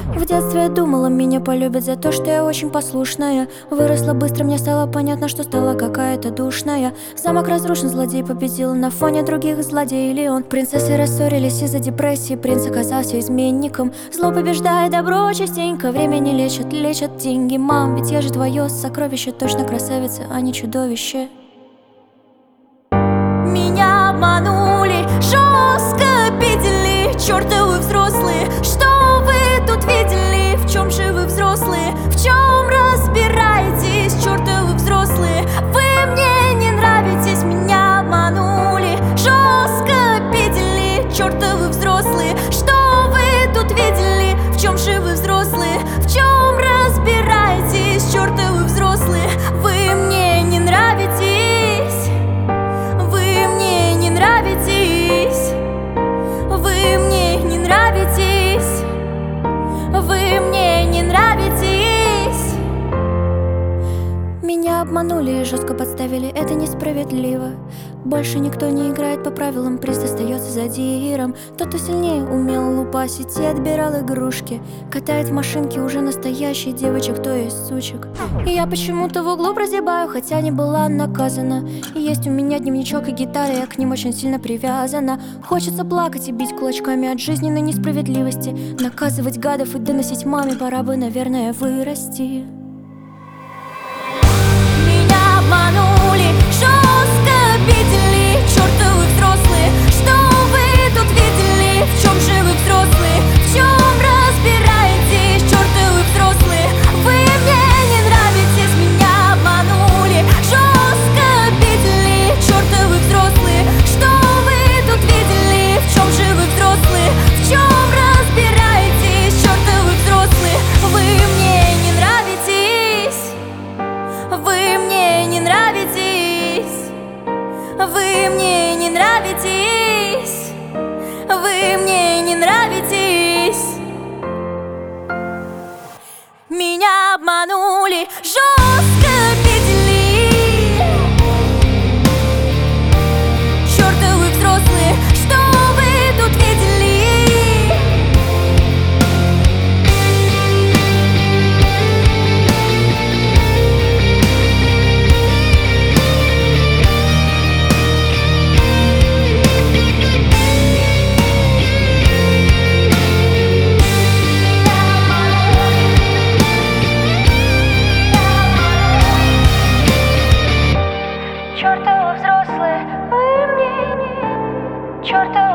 В детстве я думала, меня полюбят за то, что я очень послушная. Выросла быстро, мне стало понятно, что стала какая-то душная. Замок разрушен, злодей победил на фоне других злодеев Леон. Принцессы рассорились из-за депрессии, принц оказался изменником. Зло побеждает добро частенько, время не лечит, лечат деньги. Мам, ведь я же твое сокровище, точно красавица, а не чудовище. Меня обманули, жестко обидели, чертовы взрослые. Что вы тут видели? В чем же вы взрослые? В чем разбираетесь, чертовы взрослые? Вы мне не нравитесь, меня обманули, жестко обидели, чертовы взрослые. Что вы тут видели? В чем же вы взрослые? В чем разбираетесь, чертовы взрослые? Вы мне не нравитесь. Вы мне не нравитесь. Вы мне не нравитесь. Вы мне не нравитесь. Меня обманули и жестко подставили, это несправедливо. Больше никто не играет по правилам, приз достается задиром. Тот, кто сильнее умел лупасить и отбирал игрушки, катает в машинке уже настоящих девочек, то есть сучек. И я почему-то в углу прозябаю, хотя не была наказана. И есть у меня дневничок и гитара, я к ним очень сильно привязана. Хочется плакать и бить кулачками от жизненной несправедливости, наказывать гадов и доносить маме, пора бы, наверное, вырасти. Меня обманули, жестко обидели, чертовы взрослые. Что вы тут видели? В чем же вы взрослые? В чем разбираетесь, чертовы взрослые? Вы мне не нравитесь, меня обманули, жестко обидели, чертовы взрослые. Что вы тут видели? В чем же вы взрослые? В чем разбираетесь, чертовы взрослые? Вы мне не нравитесь. Вы мне не нравитесь. Вы мне не нравитесь. Вы мне не нравитесь. Меня обманули, жестко обидели, чертовы взрослые. Что вы тут видели? Чертовы взрослые, вы мне не... Чертовы